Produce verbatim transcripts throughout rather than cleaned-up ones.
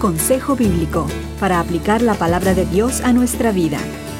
consejo bíblico para aplicar la palabra de Dios a nuestra vida.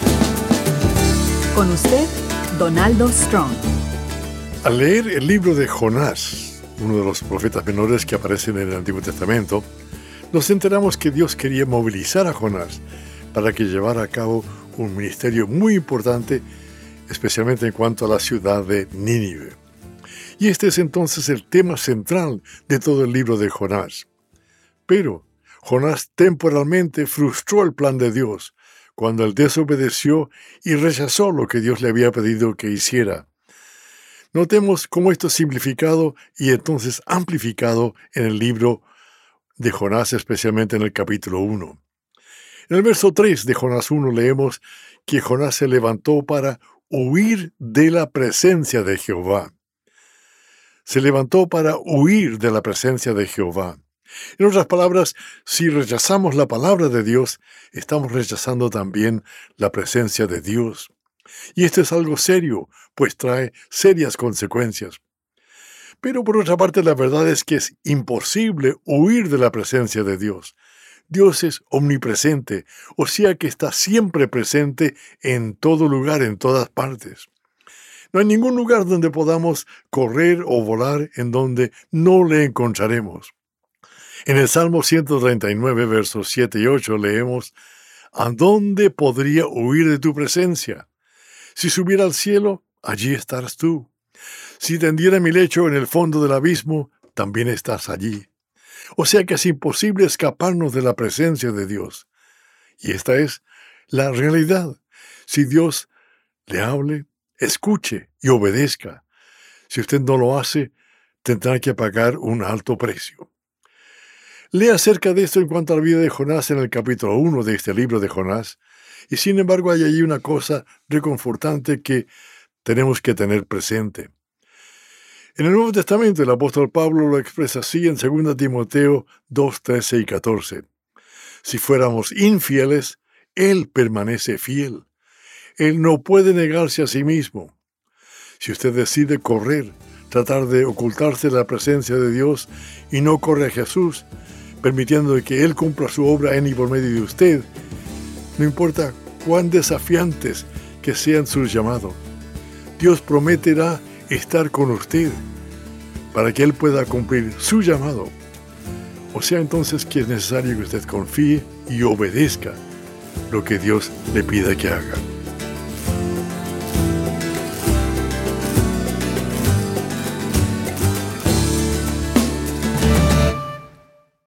Con usted, Donaldo Strong. Al leer el libro de Jonás, uno de los profetas menores que aparecen en el Antiguo Testamento, nos enteramos que Dios quería movilizar a Jonás para que llevara a cabo un ministerio muy importante, especialmente en cuanto a la ciudad de Nínive. Y este es entonces el tema central de todo el libro de Jonás. Pero Jonás temporalmente frustró el plan de Dios cuando él desobedeció y rechazó lo que Dios le había pedido que hiciera. Notemos cómo esto es simplificado y entonces amplificado en el libro de Jonás, especialmente en el capítulo uno. En el verso tres de Jonás uno leemos que Jonás se levantó para huir de la presencia de Jehová. Se levantó para huir de la presencia de Jehová. En otras palabras, si rechazamos la palabra de Dios, estamos rechazando también la presencia de Dios. Y esto es algo serio, pues trae serias consecuencias. Pero por otra parte, la verdad es que es imposible huir de la presencia de Dios. Dios es omnipresente, o sea que está siempre presente en todo lugar, en todas partes. No hay ningún lugar donde podamos correr o volar en donde no le encontraremos. En el Salmo ciento treinta y nueve, versos siete y ocho, leemos: ¿A dónde podría huir de tu presencia? Si subiera al cielo, allí estarás tú. Si tendiera mi lecho en el fondo del abismo, también estás allí. O sea que es imposible escaparnos de la presencia de Dios. Y esta es la realidad. Si Dios le hable, escuche y obedezca. Si usted no lo hace, tendrá que pagar un alto precio. Lea acerca de esto en cuanto a la vida de Jonás en el capítulo uno de este libro de Jonás, y sin embargo hay allí una cosa reconfortante que tenemos que tener presente. En el Nuevo Testamento el apóstol Pablo lo expresa así en segunda Timoteo dos, trece y catorce. Si fuéramos infieles, Él permanece fiel. Él no puede negarse a sí mismo. Si usted decide correr, tratar de ocultarse de la presencia de Dios y no corre a Jesús, permitiendo que Él cumpla su obra en y por medio de usted, no importa cuán desafiantes que sean sus llamados, Dios prometerá estar con usted para que Él pueda cumplir su llamado. O sea entonces que es necesario que usted confíe y obedezca lo que Dios le pida que haga.